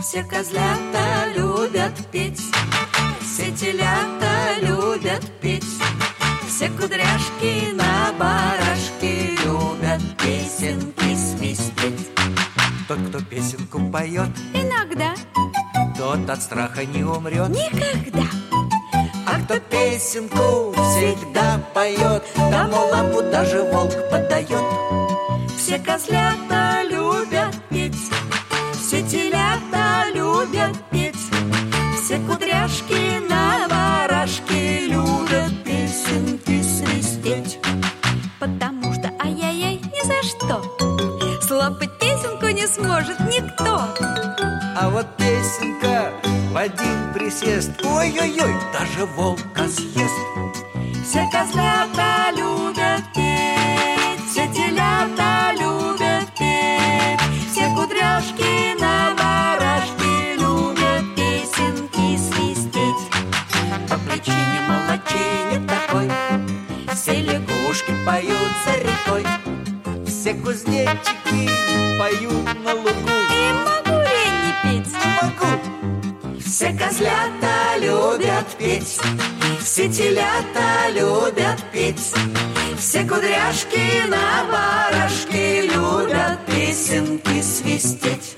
Все козлята любят петь, все телята любят петь, все кудряшки на барашке любят песенки свистеть. Тот, кто песенку поет, иногда, тот от страха не умрет никогда. А кто песенку всегда поет, тому лапу даже волк подает. Все козлята любят петь, все телята любят петь, все кудряшки на барашке любят песенки свистеть. Потому что ай-яй-яй, ни за что слопать песенку не сможет никто. А вот песенка в один присест, ой-ой-ой, даже волка съест. Все козлята любят петь, все телята любят петь, все кудряшки на барашке любят песенки свистеть. По причине молочине такой все лягушки поют за рекой, все кузнечики поют на лугу. И могу ли не петь? Могу. Все козлята любят петь, все телята любят петь, все кудряшки на барашке любят песенки свистеть.